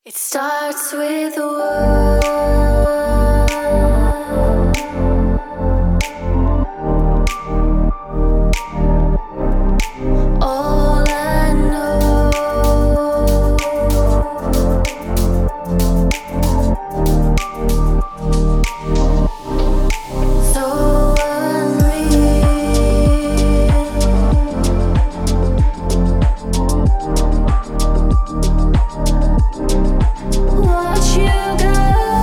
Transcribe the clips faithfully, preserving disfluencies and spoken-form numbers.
It starts with a word. All I know, so unreal. Watch you go.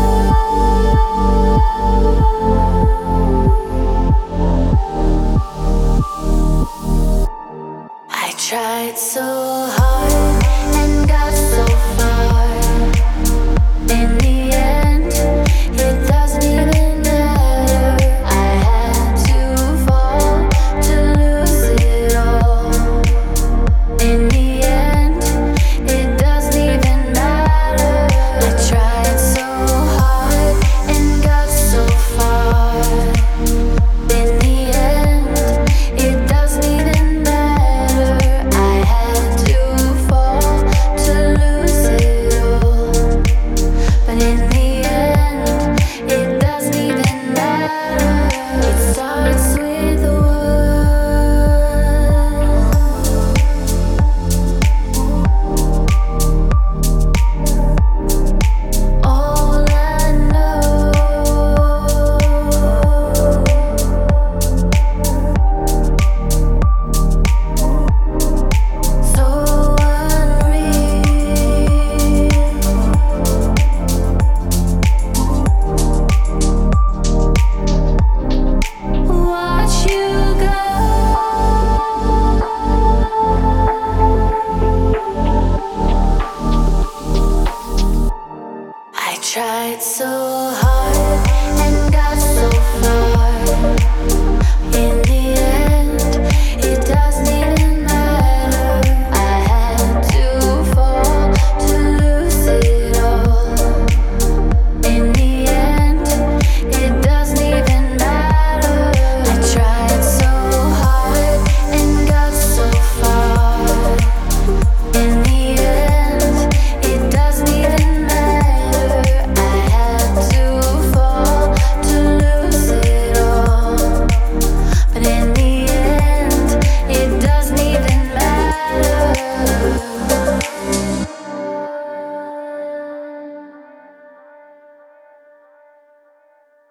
I tried so hard and got so far. In the end, it doesn't even matter. I had to fall to lose it all. In the end, it doesn't even matter. I tried so hard and got so far. In the end, it doesn't even matter. I had to fall to lose it all. But in the end, it doesn't even matter. It starts with a word. All I know, so unreal. Watch you go. I tried so hard.